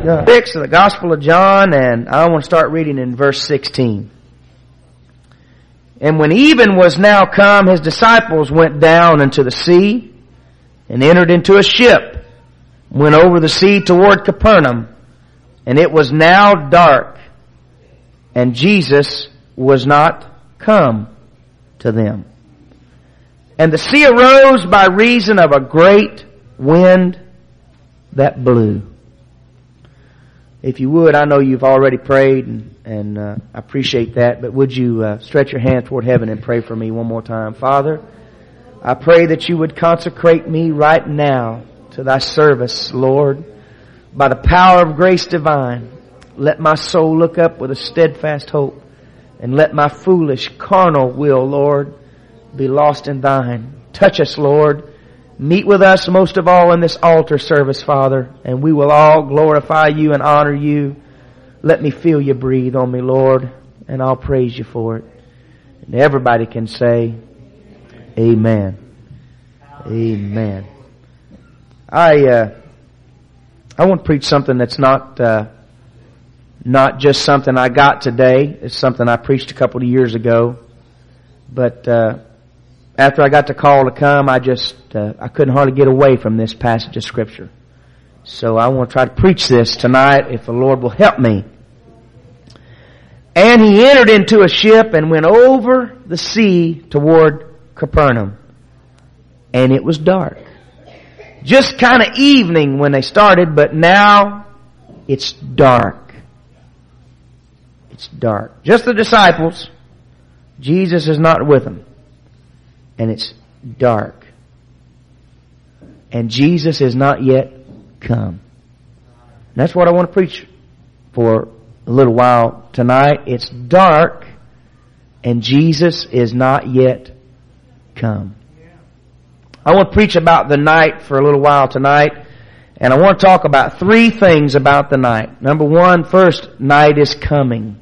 6 of the Gospel of John, and I want to start reading in verse 16. And when even was now come, his disciples went down into the sea and entered into a ship, went over the sea toward Capernaum, and it was now dark, and Jesus was not come to them. And the sea arose by reason of a great wind that blew. If you would, I know you've already prayed, and I appreciate that, but would you stretch your hand toward heaven and pray for me one more time? Father, I pray that you would consecrate me right now to thy service, Lord. By the power of grace divine, let my soul look up with a steadfast hope, and let my foolish carnal will, Lord, be lost in thine. Touch us, Lord. Meet with us most of all in this altar service, Father, and we will all glorify you and honor you. Let me feel you breathe on me, Lord, and I'll praise you for it. And everybody can say, Amen. Amen. I want to preach something that's not just something I got today. It's something I preached a couple of years ago. But after I got the call to come, I couldn't hardly get away from this passage of Scripture. So I want to try to preach this tonight, if the Lord will help me. And he entered into a ship and went over the sea toward Capernaum. And it was dark. Just kind of evening when they started, but now it's dark. It's dark. Just the disciples. Jesus is not with them. And it's dark. And Jesus is not yet come. And that's what I want to preach for a little while tonight. It's dark and Jesus is not yet come. I want to preach about the night for a little while tonight. And I want to talk about 3 things about the night. Number 1, first, night is coming.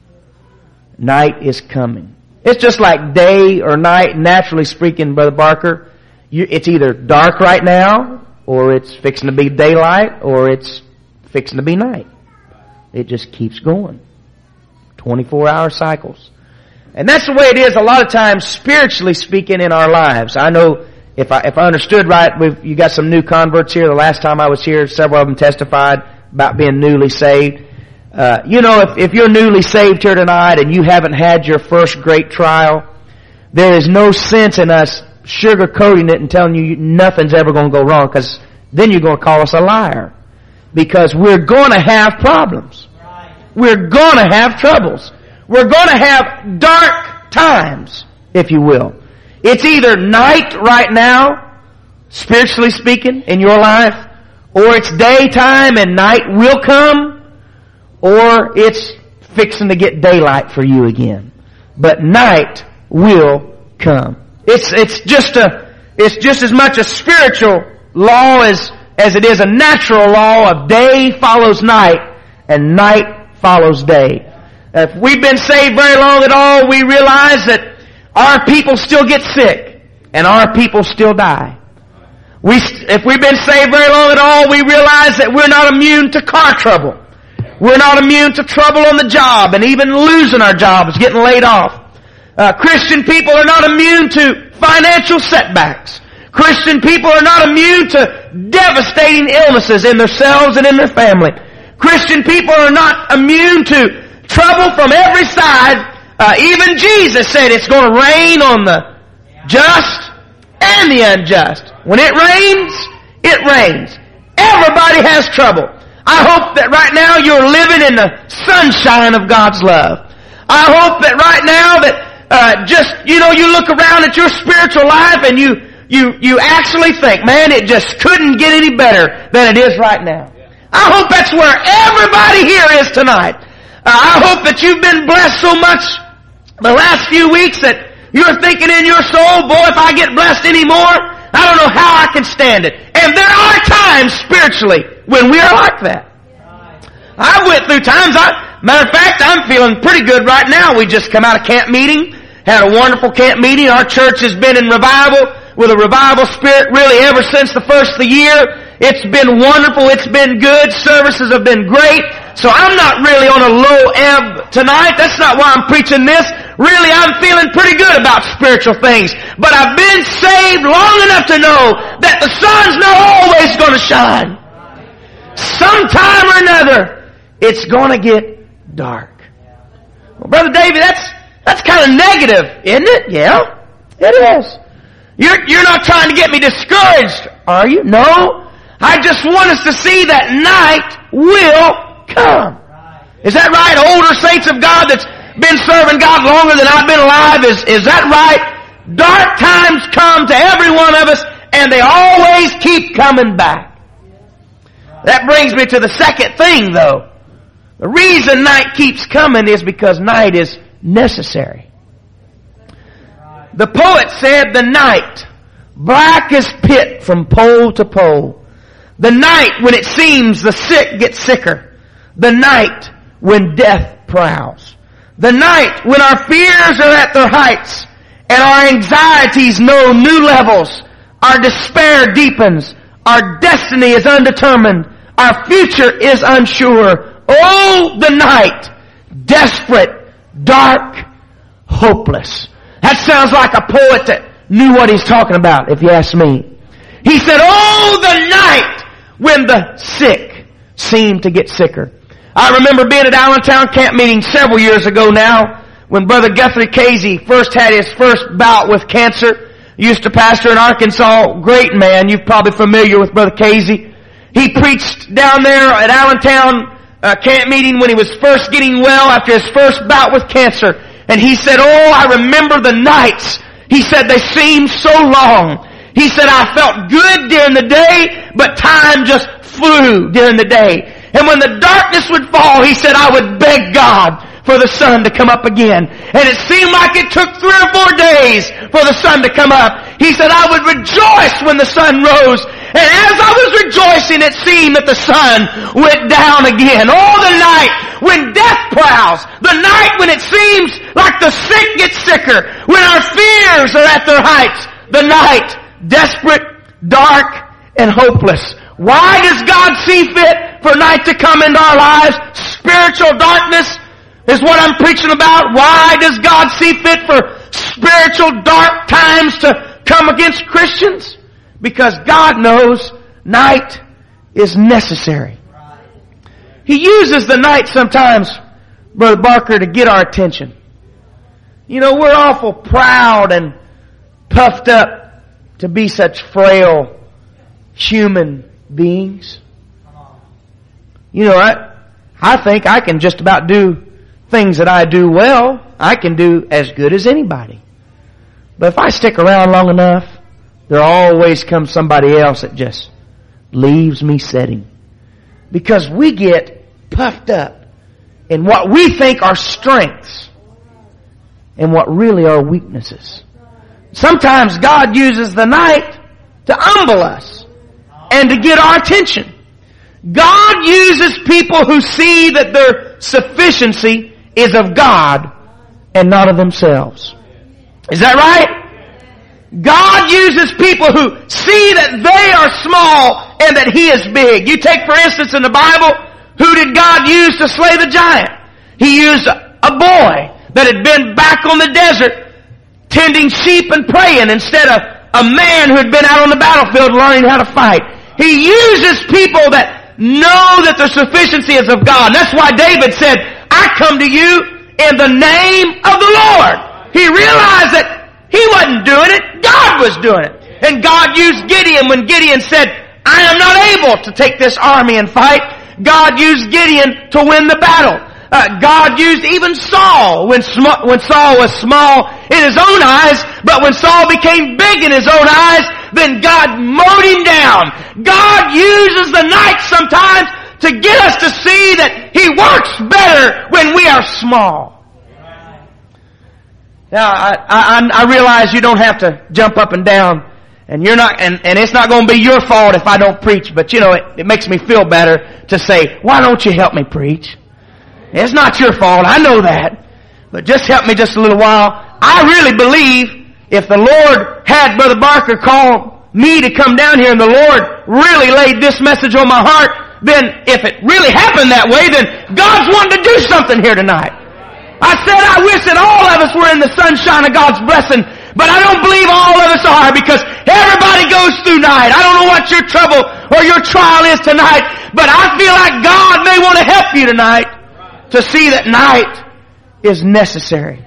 Night is coming. It's just like day or night, naturally speaking, Brother Barker. It's either dark right now, or it's fixing to be daylight, or it's fixing to be night. It just keeps going. 24-hour cycles. And that's the way it is a lot of times, spiritually speaking, in our lives. I know, if I understood right, you got some new converts here. The last time I was here, several of them testified about being newly saved. If you're newly saved here tonight and you haven't had your first great trial, there is no sense in us sugarcoating it and telling you nothing's ever going to go wrong, because then you're going to call us a liar. Because we're going to have problems. We're going to have troubles. We're going to have dark times, if you will. It's either night right now, spiritually speaking, in your life, or it's daytime and night will come, or it's fixing to get daylight for you again. But night will come. It's just as much a spiritual law as it is a natural law of day follows night and night follows day. If we've been saved very long at all, we realize that our people still get sick and our people still die. If we've been saved very long at all, we realize that we're not immune to car trouble. We're not immune to trouble on the job and even losing our jobs, getting laid off. Christian people are not immune to financial setbacks. Christian people are not immune to devastating illnesses in themselves and in their family. Christian people are not immune to trouble from every side. Even Jesus said it's going to rain on the just and the unjust. When it rains, it rains. Everybody has trouble. I hope that right now you're living in the sunshine of God's love. I hope that right now that you look around at your spiritual life and you actually think, man, it just couldn't get any better than it is right now. I hope that's where everybody here is tonight. I hope that you've been blessed so much the last few weeks that you're thinking in your soul, boy, if I get blessed anymore, I don't know how I can stand it. And there are times spiritually when we are like that. I went through times, matter of fact, I'm feeling pretty good right now. We just come out of camp meeting, had a wonderful camp meeting. Our church has been in revival, with a revival spirit really ever since the first of the year. It's been wonderful. It's been good. Services have been great. So I'm not really on a low ebb tonight. That's not why I'm preaching this. Really, I'm feeling pretty good about spiritual things. But I've been saved long enough to know that the sun's not always going to shine. Sometime or another, it's going to get dark. Well, Brother David, that's kind of negative, isn't it? Yeah, it is. You're not trying to get me discouraged, are you? No. I just want us to see that night will come. Is that right? Older saints of God that's been serving God longer than I've been alive, is that right? Dark times come to every one of us, and they always keep coming back. That brings me to the second thing, though. The reason night keeps coming is because night is necessary. The poet said, the night, black as pit from pole to pole. The night when it seems the sick get sicker. The night when death prowls. The night when our fears are at their heights and our anxieties know new levels. Our despair deepens. Our destiny is undetermined. Our future is unsure. Oh, the night, desperate, dark, hopeless. That sounds like a poet that knew what he's talking about, if you ask me. He said, oh, the night when the sick seem to get sicker. I remember being at Allentown camp meeting several years ago now, when Brother Guthrie Casey first had his first bout with cancer. He used to pastor in Arkansas. Great man. You're probably familiar with Brother Casey. He preached down there at Allentown camp meeting when he was first getting well after his first bout with cancer. And he said, oh, I remember the nights. He said, they seemed so long. He said, I felt good during the day, but time just flew during the day. And when the darkness would fall, he said, I would beg God for the sun to come up again. And it seemed like it took 3 or 4 days for the sun to come up. He said, I would rejoice when the sun rose. And as I was rejoicing, it seemed that the sun went down again. Oh, the night when death prowls. The night when it seems like the sick get sicker. When our fears are at their heights. The night, desperate, dark, and hopeless. Why does God see fit for night to come into our lives? Spiritual darkness is what I'm preaching about. Why does God see fit for spiritual dark times to come against Christians? Because God knows night is necessary. He uses the night sometimes, Brother Barker, to get our attention. You know, we're awful proud and puffed up to be such frail human beings. You know, I think I can just about do things that I do well. I can do as good as anybody. But if I stick around long enough, there always comes somebody else that just leaves me sitting. Because we get puffed up in what we think are strengths and what really are weaknesses. Sometimes God uses the night to humble us and to get our attention. God uses people who see that their sufficiency is of God and not of themselves. Is that right? God uses people who see that they are small and that He is big. You take, for instance, in the Bible, who did God use to slay the giant? He used a boy that had been back on the desert tending sheep and praying instead of a man who had been out on the battlefield learning how to fight. He uses people that know that their sufficiency is of God. And that's why David said, I come to you in the name of the Lord. He realized that he wasn't doing it, God was doing it. And God used Gideon when Gideon said, I am not able to take this army and fight. God used Gideon to win the battle. God used even Saul when Saul was small in his own eyes, but when Saul became big in his own eyes, then God mowed him down. God uses the night sometimes to get us to see that He works better when we are small. Now, I realize you don't have to jump up and down, and you're not, and it's not going to be your fault if I don't preach, but you know, it makes me feel better to say, why don't you help me preach? It's not your fault, I know that, but just help me just a little while. I really believe if the Lord had Brother Barker call me to come down here and the Lord really laid this message on my heart, then if it really happened that way, then God's wanting to do something here tonight. I said I wish that all of us were in the sunshine of God's blessing, but I don't believe all of us are, because everybody goes through night. I don't know what your trouble or your trial is tonight, but I feel like God may want to help you tonight to see that night is necessary.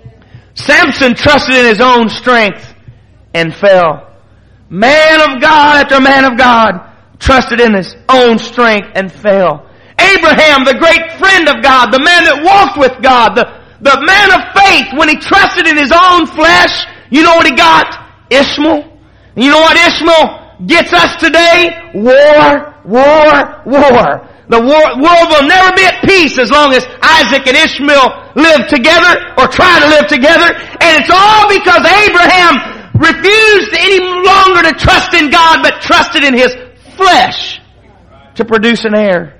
Samson trusted in his own strength and fell. Man of God after man of God trusted in his own strength and fell. Abraham, the great friend of God, the man that walked with God, the man of faith, when he trusted in his own flesh, you know what he got? Ishmael. And you know what Ishmael gets us today? War, war, war. The world will never be at peace as long as Isaac and Ishmael live together or try to live together. And it's all because Abraham refused any longer to trust in God, but trusted in his flesh to produce an heir.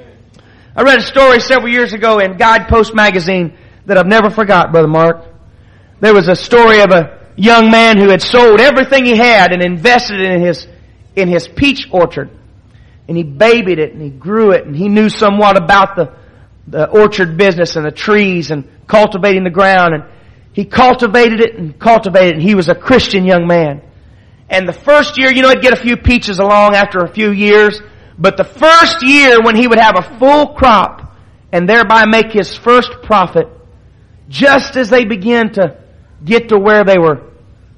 I read a story several years ago in Guidepost magazine that I've never forgot, Brother Mark. There was a story of a young man who had sold everything he had and invested in his peach orchard. And he babied it and he grew it, and he knew somewhat about the orchard business and the trees and cultivating the ground. And he cultivated it and cultivated it, and he was a Christian young man. And the first year, he'd get a few peaches along after a few years. But the first year when he would have a full crop and thereby make his first profit, just as they began to get to where they were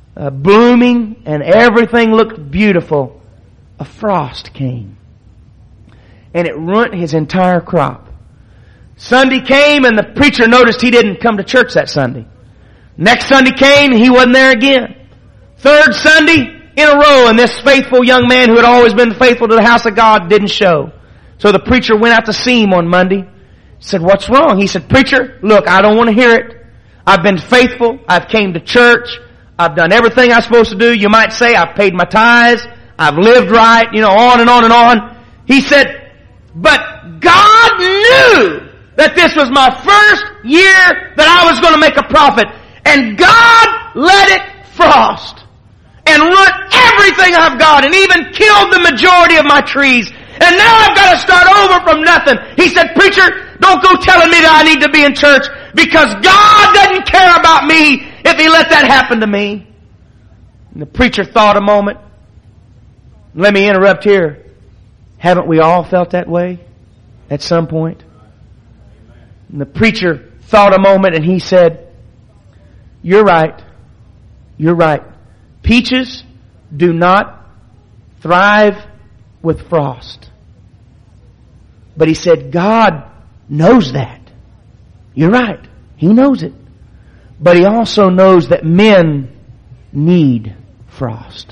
blooming and everything looked beautiful, a frost came. And it ruined his entire crop. Sunday came and the preacher noticed he didn't come to church that Sunday. Next Sunday came and he wasn't there again. Third Sunday in a row, and this faithful young man who had always been faithful to the house of God didn't show. So the preacher went out to see him on Monday. Said, "What's wrong?" He said, "Preacher, look, I don't want to hear it. I've been faithful. I've came to church. I've done everything I'm supposed to do. You might say I've paid my tithes. I've lived right, on and on and on." He said, "But God knew that this was my first year that I was going to make a profit. And God let it frost and ruin everything I've got and even killed the majority of my trees. And now I've got to start over from nothing." He said, "Preacher, don't go telling me that I need to be in church, because God doesn't care about me if He let that happen to me." And the preacher thought a moment. Let me interrupt here. Haven't we all felt that way at some point? And the preacher thought a moment and he said, "You're right. You're right. Peaches do not thrive with frost." But he said, God knows that. You're right. He knows it. But He also knows that men need frost.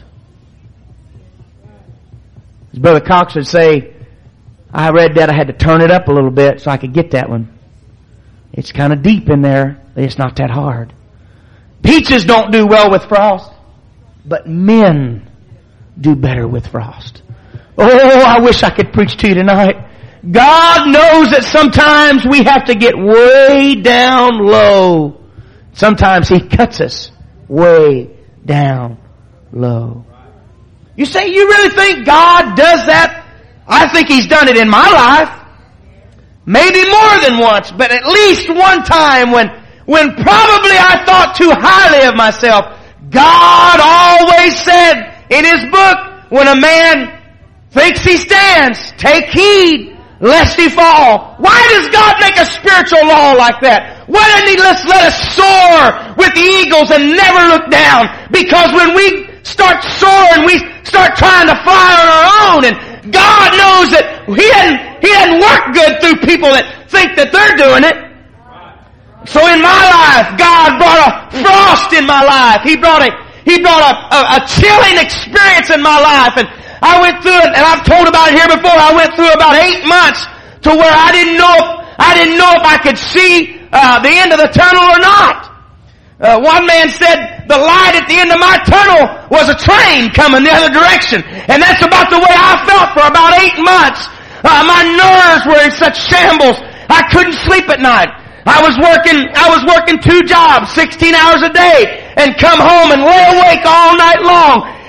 As Brother Cox would say, I read that I had to turn it up a little bit so I could get that one. It's kind of deep in there, but it's not that hard. Peaches don't do well with frost, but men do better with frost. Oh, I wish I could preach to you tonight. God knows that sometimes we have to get way down low. Sometimes He cuts us way down low. You say, you really think God does that? I think He's done it in my life. Maybe more than once, but at least one time when probably I thought too highly of myself. God always said in His book, when a man thinks he stands, take heed lest he fall. Why does God make a spiritual law like that? Why doesn't He let us soar with the eagles and never look down? Because when we start soaring, we start trying to fly on our own, and God knows that He doesn't work good through people that think that they're doing it. So in my life, God brought a frost in my life. He brought a chilling experience in my life, and I went through it, and I've told about it here before. I went through about 8 months to where I didn't know if I could see the end of the tunnel or not. One man said the light at the end of my tunnel was a train coming the other direction, and that's about the way I felt for about 8 months. My nerves were in such shambles. I couldn't sleep at night. I was working 2 jobs, 16 hours a day, and come home and lay awake all night long.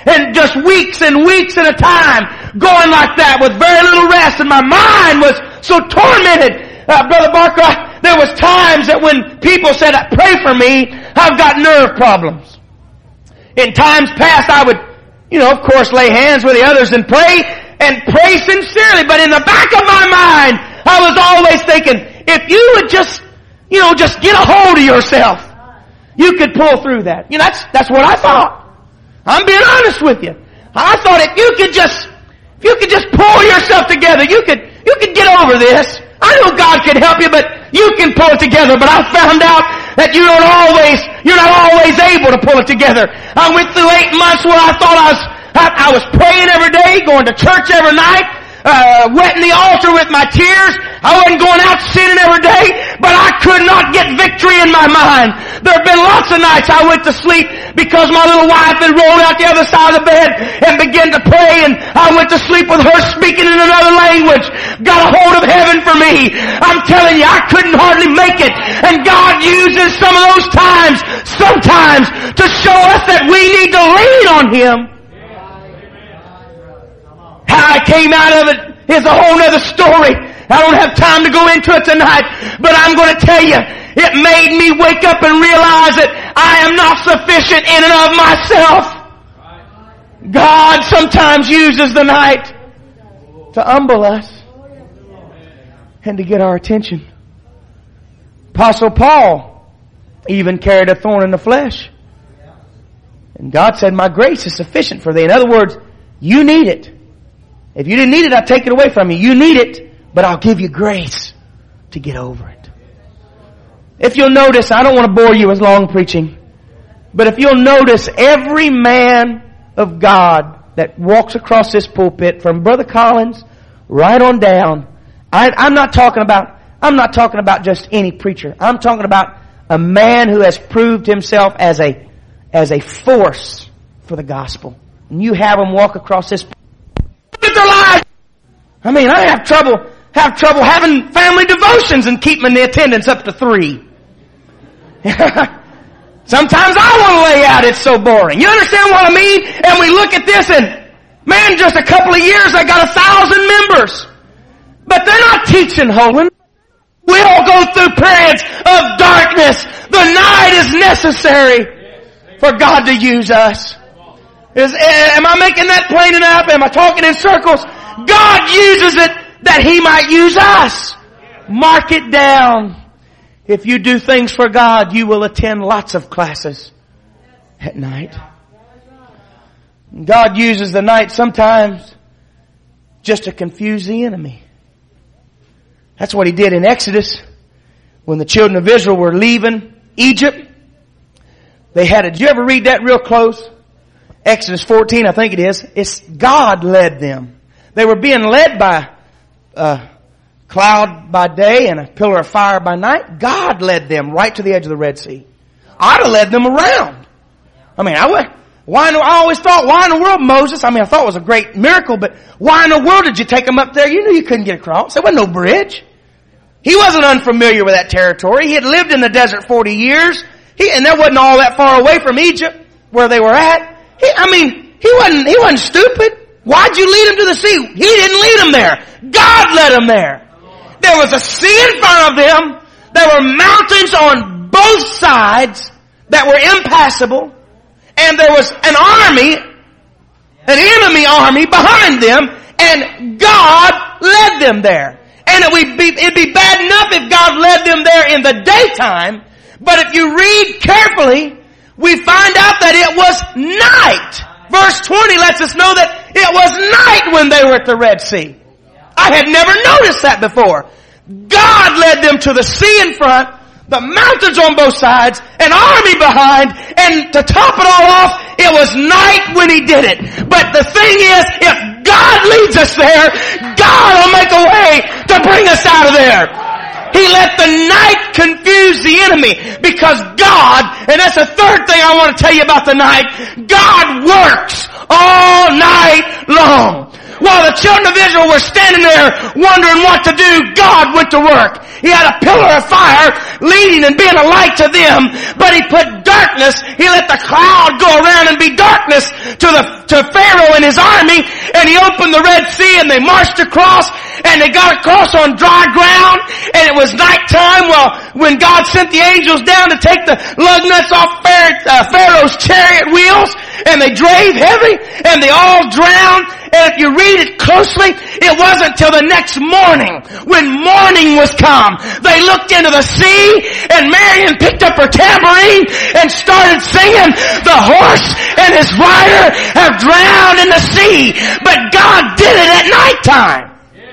and just weeks and weeks at a time going like that with very little rest, and my mind was so tormented. Brother Barker, there was times that when people said, pray for me, I've got nerve problems. In times past, I would, of course, lay hands with the others and pray sincerely. But in the back of my mind, I was always thinking, if you would just get a hold of yourself, you could pull through that. That's what I thought. I'm being honest with you. I thought if you could just pull yourself together, you could get over this. I know God can help you, but you can pull it together. But I found out that you're not always able to pull it together. I went through 8 months where I thought I was praying every day, going to church every night, wetting the altar with my tears. I wasn't going out sinning every day, but I could not get victory in my mind. There have been lots of nights I went to sleep because my little wife had rolled out the other side of the bed and began to pray, and I went to sleep with her speaking in another language. Got a hold of heaven for me. I'm telling you, I couldn't hardly make it. And God uses some of those times, sometimes, to show us that we need to lean on Him. How I came out of it is a whole other story. I don't have time to go into it tonight, but I'm going to tell you, it made me wake up and realize that I am not sufficient in and of myself. God sometimes uses the night to humble us and to get our attention. Apostle Paul even carried a thorn in the flesh. And God said, my grace is sufficient for thee. In other words, you need it. If you didn't need it, I'd take it away from you. You need it, but I'll give you grace to get over it. If you'll notice, I don't want to bore you with long preaching, but if you'll notice, every man of God that walks across this pulpit, from Brother Collins right on down, I'm not talking about just any preacher. I'm talking about a man who has proved himself as a force for the gospel. And you have him walk across this pulpit. Their lives. I mean, I have trouble having family devotions and keeping the attendance up to 3. Sometimes I want to lay out, it's so boring. You understand what I mean? And we look at this and, man, just a couple of years I got 1,000 members. But they're not teaching holiness. We all go through periods of darkness. The night is necessary for God to use us. Am I making that plain enough? Am I talking in circles? God uses it that He might use us. Mark it down. If you do things for God, you will attend lots of classes at night. God uses the night sometimes just to confuse the enemy. That's what He did in Exodus. When the children of Israel were leaving Egypt, did you ever read that real close? Exodus 14, I think it is. It's God led them. They were being led by a cloud by day and a pillar of fire by night. God led them right to the edge of the Red Sea. I'd have led them around. I mean, I always thought, why in the world, Moses? I thought it was a great miracle, but why in the world did you take them up there? You knew you couldn't get across. There wasn't no bridge. He wasn't unfamiliar with that territory. He had lived in the desert 40 years. And there wasn't all that far away from Egypt where they were at. He wasn't stupid. Why'd you lead him to the sea? He didn't lead him there. God led him there. There was a sea in front of them. There were mountains on both sides that were impassable. And there was an enemy army behind them. And God led them there. And it'd be bad enough if God led them there in the daytime. But if you read carefully, we find out that it was night. Verse 20 lets us know that it was night when they were at the Red Sea. I had never noticed that before. God led them to the sea in front, the mountains on both sides, an army behind, and to top it all off, it was night when He did it. But the thing is, if God leads us there, God will make a way to bring us out of there. He let the night confuse the enemy because God, and that's the third thing I want to tell you about the night, God works all night long. While the children of Israel were standing there wondering what to do, God went to work. He had a pillar of fire leading and being a light to them, but He put darkness. He let the cloud go around and be darkness to Pharaoh and his army, and He opened the Red Sea and they marched across, and they got across on dry ground, and it was nighttime. Well, when God sent the angels down to take the lug nuts off Pharaoh's chariot wheels, and they drave heavy, and they all drowned. And if you read it closely, it wasn't till the next morning, when morning was come, they looked into the sea, and Marion picked up her tambourine and started singing, "The horse and his rider have drowned in the sea." But God did it at nighttime.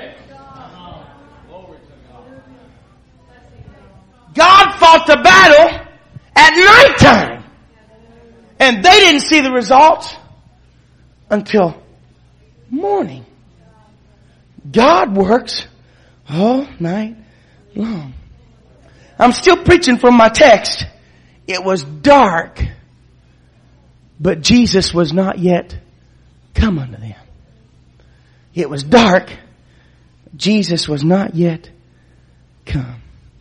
God fought the battle at nighttime. And they didn't see the results until morning. God works all night long. I'm still preaching from my text. It was dark, but Jesus was not yet come unto them. It was dark. Jesus was not yet come.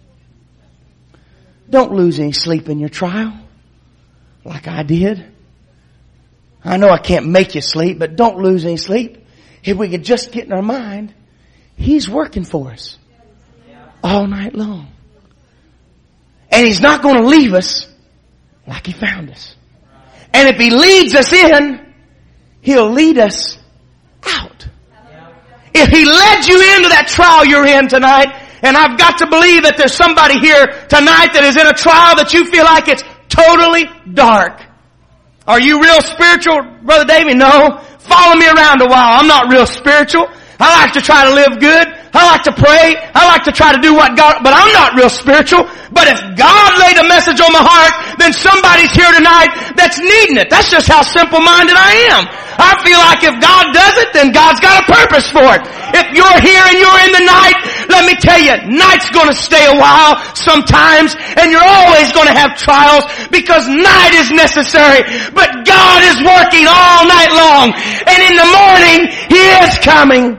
Don't lose any sleep in your trial like I did. I know I can't make you sleep, but don't lose any sleep. If we could just get in our mind, He's working for us all night long. And He's not going to leave us like He found us. And if He leads us in, He'll lead us out. If He led you into that trial you're in tonight, and I've got to believe that there's somebody here tonight that is in a trial that you feel like it's totally dark. Are you real spiritual, Brother Davey? No. Follow me around a while. I'm not real spiritual. I like to try to live good. I like to pray. I like to try to do what God, but I'm not real spiritual. But if God laid a message on my heart, then somebody's here tonight that's needing it. That's just how simple-minded I am. I feel like if God does it, then God's got a purpose for it. If you're here and you're in the night, let me tell you, night's gonna stay a while sometimes, and you're always gonna have trials because night is necessary. But God is working all night long, and in the morning, He is coming.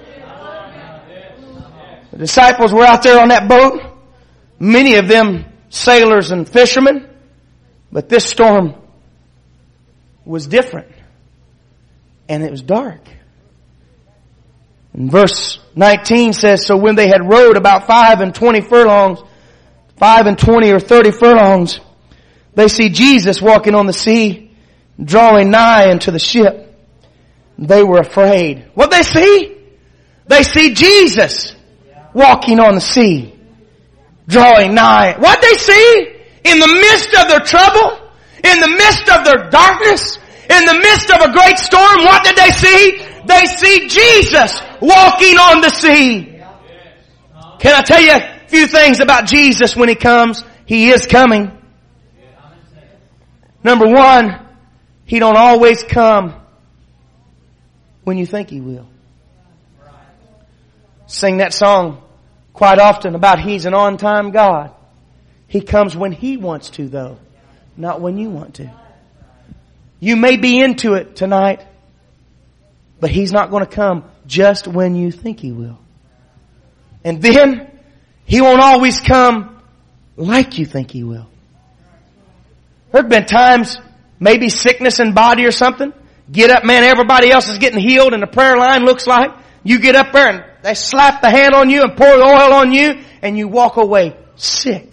The disciples were out there on that boat, many of them sailors and fishermen, but this storm was different. And it was dark. And verse 19 says, "So when they had rowed about 5 and 20 furlongs, 5 and 20 or 30 furlongs, they see Jesus walking on the sea, drawing nigh unto the ship. They were afraid." What they see? They see Jesus walking on the sea, drawing nigh. What they see? In the midst of their trouble, in the midst of their darkness, in the midst of a great storm, what did they see? They see Jesus walking on the sea. Can I tell you a few things about Jesus when He comes? He is coming. Number one, He don't always come when you think He will. Sing that song quite often about He's an on-time God. He comes when He wants to, though, not when you want to. You may be into it tonight, but He's not going to come just when you think He will. And then, He won't always come like you think He will. There have been times, maybe sickness in body or something. Get up, man, everybody else is getting healed and the prayer line looks like. You get up there and they slap the hand on you and pour the oil on you and you walk away sick.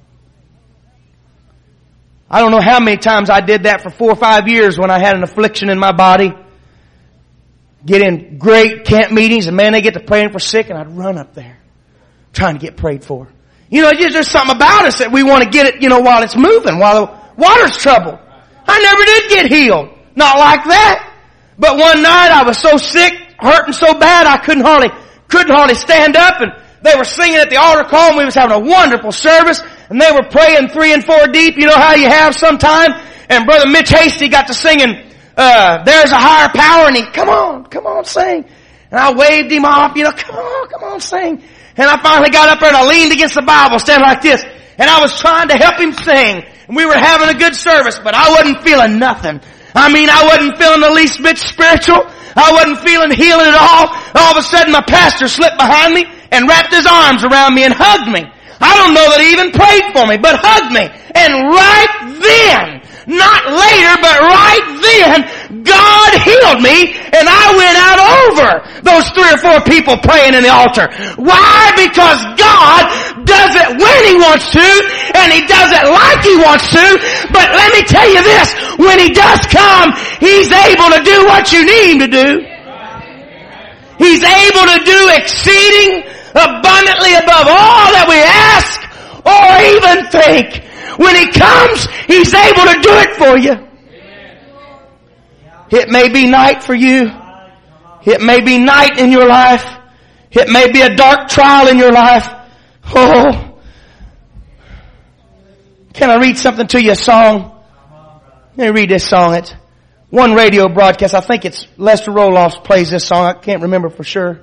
I don't know how many times I did that for 4 or 5 years when I had an affliction in my body. Get in great camp meetings and man, they get to praying for sick and I'd run up there trying to get prayed for. You know, there's something about us that we want to get it, you know, while it's moving, while the water's troubled. I never did get healed. Not like that. But one night I was so sick, hurting so bad I couldn't hardly stand up, and they were singing at the altar call and we was having a wonderful service and they were praying 3 and 4 deep. You know how you have sometime? And Brother Mitch Hasty got to singing, "There's a higher power," and he, come on, sing. And I waved him off, you know, come on, sing. And I finally got up there and I leaned against the Bible, standing like this. And I was trying to help him sing. And we were having a good service, but I wasn't feeling nothing. I mean, I wasn't feeling the least bit spiritual. I wasn't feeling healing at all of a sudden my pastor slipped behind me and wrapped his arms around me and hugged me. I don't know that he even prayed for me, but hugged me. And right then, not later, but right then, God healed me, and I went out over those 3 or 4 people praying in the altar. Why? Because God does it when He wants to, and He does it like He wants to. But let me tell you this, when He does come, He's able to do what you need Him to do. He's able to do exceeding abundantly above all that we ask or even think. When He comes, He's able to do it for you. It may be night for you. It may be night in your life. It may be a dark trial in your life. Oh. Can I read something to you? A song. Let me read this song. It's one radio broadcast. I think it's Lester Roloff plays this song. I can't remember for sure.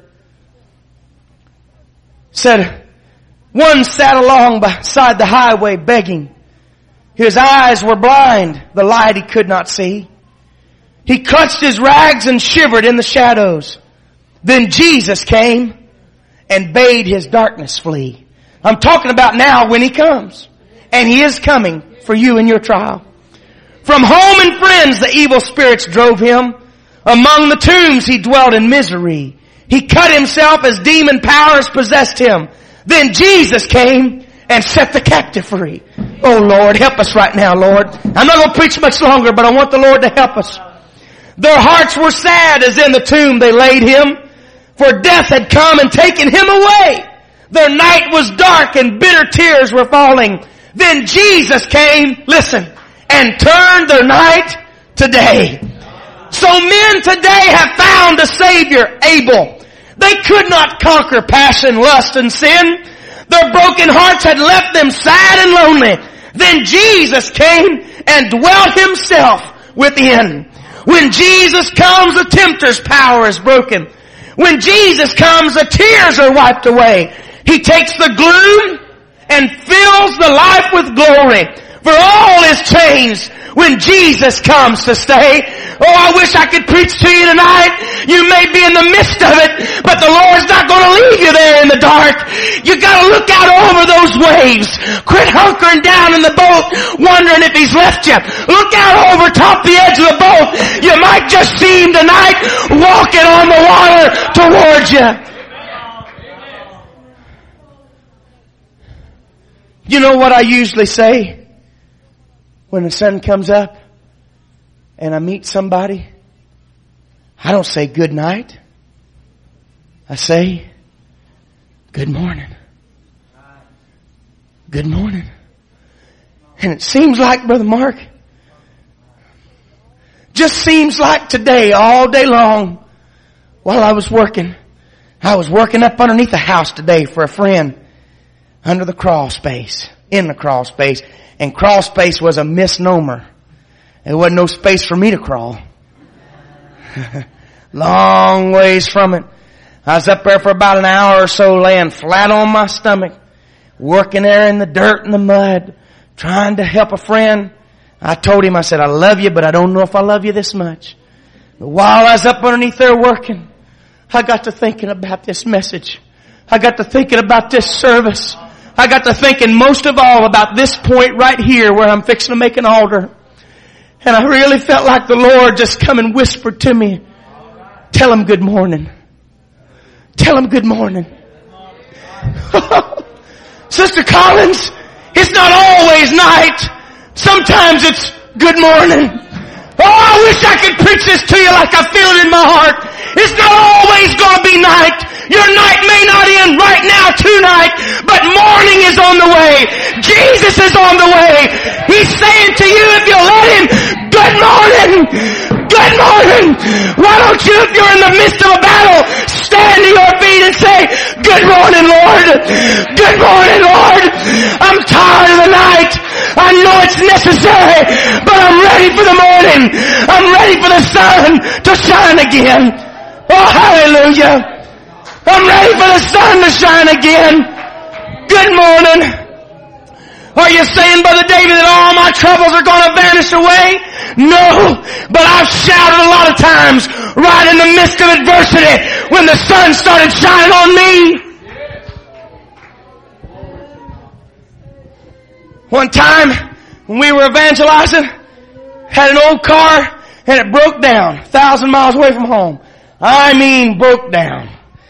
Said, one sat along beside the highway begging. His eyes were blind, the light he could not see. He clutched his rags and shivered in the shadows. Then Jesus came and bade his darkness flee. I'm talking about now when He comes. And He is coming for you in your trial. From home and friends the evil spirits drove him. Among the tombs he dwelt in misery. He cut himself as demon powers possessed him. Then Jesus came and set the captive free. Oh Lord, help us right now, Lord. I'm not going to preach much longer, but I want the Lord to help us. Their hearts were sad as in the tomb they laid him, for death had come and taken him away. Their night was dark and bitter tears were falling. Then Jesus came, listen, and turned their night to day. So men today have found a Savior able. They could not conquer passion, lust, and sin. Their broken hearts had left them sad and lonely. Then Jesus came and dwelt Himself within. When Jesus comes, the tempter's power is broken. When Jesus comes, the tears are wiped away. He takes the gloom and fills the life with glory. For all is changed when Jesus comes to stay. Oh, I wish I could preach to you tonight. You may be in the midst of it, but the Lord's not going to leave you there in the dark. You got to look out over those waves. Quit hunkering down in the boat, wondering if He's left you. Look out over top the edge of the boat. You might just see Him tonight walking on the water towards you. You know what I usually say? When the sun comes up and I meet somebody, I don't say good night. I say good morning. Good morning. And it seems like, Brother Mark, just seems like today, all day long, while I was working up underneath the house today for a friend under the crawl space, in the crawl space. And crawl space was a misnomer. There wasn't no space for me to crawl. Long ways from it. I was up there for about an hour or so laying flat on my stomach, working there in the dirt and the mud, trying to help a friend. I told him, I said, I love you, but I don't know if I love you this much. But while I was up underneath there working, I got to thinking about this message. I got to thinking about this service. I got to thinking most of all about this point right here where I'm fixing to make an altar. And I really felt like the Lord just come and whispered to me, tell Him good morning. Tell Him good morning. Sister Collins, it's not always night. Sometimes it's good morning. Oh, I wish I could preach this to you like I feel it in my heart. It's not always going to be night. Your night may not end right now tonight, but morning is on the way. Jesus is on the way. He's saying to you, if you let Him, good morning. Good morning. Why don't you, if you're in the midst of a battle, stand to your feet and say, good morning, Lord. Good morning, Lord. I'm tired of the night. I know it's necessary, but I'm ready for the morning. I'm ready for the sun to shine again. Oh, hallelujah. I'm ready for the sun to shine again. Good morning. Are you saying, Brother David, that all my troubles are going to vanish away? No, but I've shouted a lot of times right in the midst of adversity when the sun started shining on me. One time when we were evangelizing, had an old car and it broke down 1,000 miles away from home. I mean broke down.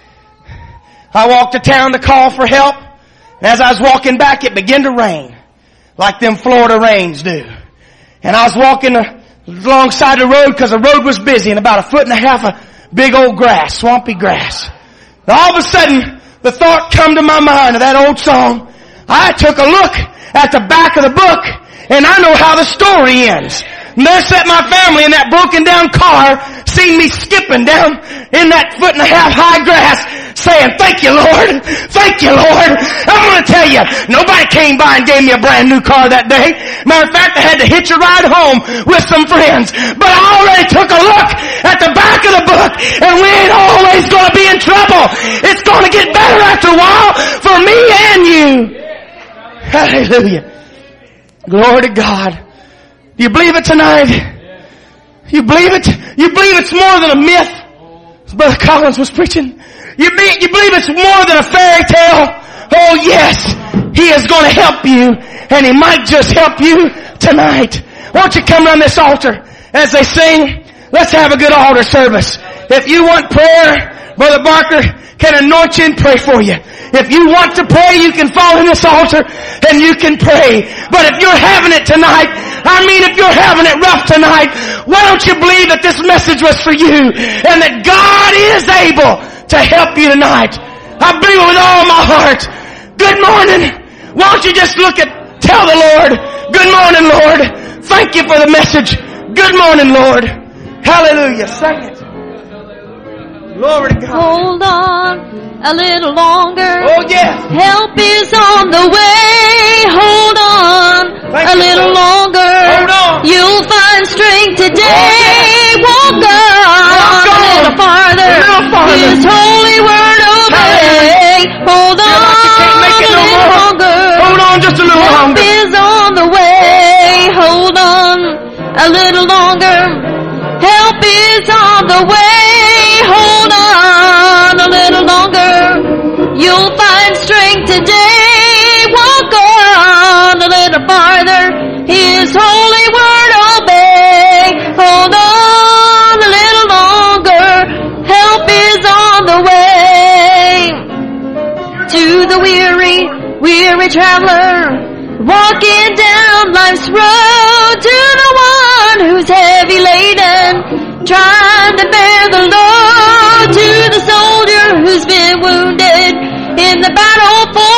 I walked to town to call for help, and as I was walking back it began to rain like them Florida rains do. And I was walking alongside the road because the road was busy and about 1.5 feet of big old grass, swampy grass. And all of a sudden the thought come to my mind of that old song. I took a look at the back of the book and I know how the story ends. And there sat my family in that broken down car, seen me skipping down in that 1.5 foot high grass, saying, "Thank you, Lord. Thank you, Lord." I'm going to tell you, nobody came by and gave me a brand new car that day. Matter of fact, I had to hitch a ride home with some friends. But I already took a look at the back of the book, and we ain't always going to be in trouble. It's going to get better after a while for me and you. Hallelujah. Glory to God. Do you believe it tonight? You believe it? You believe it's more than a myth? As Brother Collins was preaching. You believe it's more than a fairy tale? Oh yes, He is going to help you, and He might just help you tonight. Won't you come around this altar as they sing? Let's have a good altar service. If you want prayer, Brother Barker can anoint you and pray for you. If you want to pray, you can fall in this altar and you can pray. But if you're having it tonight, if you're having it rough tonight, why don't you believe that this message was for you and that God is able to help you tonight? I believe it with all my heart. Good morning. Why don't you just tell the Lord, good morning, Lord. Thank you for the message. Good morning, Lord. Hallelujah. Sing it. Glory to God. Hold on a little longer. Oh yes. Help is on the way. Hold on a little longer. Hold on. You'll find strength today. Walk on a little farther. His holy word obey. Hold on a little longer. Hold on just a little longer. Help is on the way. Hold on a little longer. Help is on the way. Hold on a little longer. You'll find strength today. Walk on a little farther. His holy word obey. Hold on a little longer. Help is on the way. To the weary traveler, walking down life's road. To the one who's heavy laden, trying to bear the load. To the soldier who's been wounded in the battle for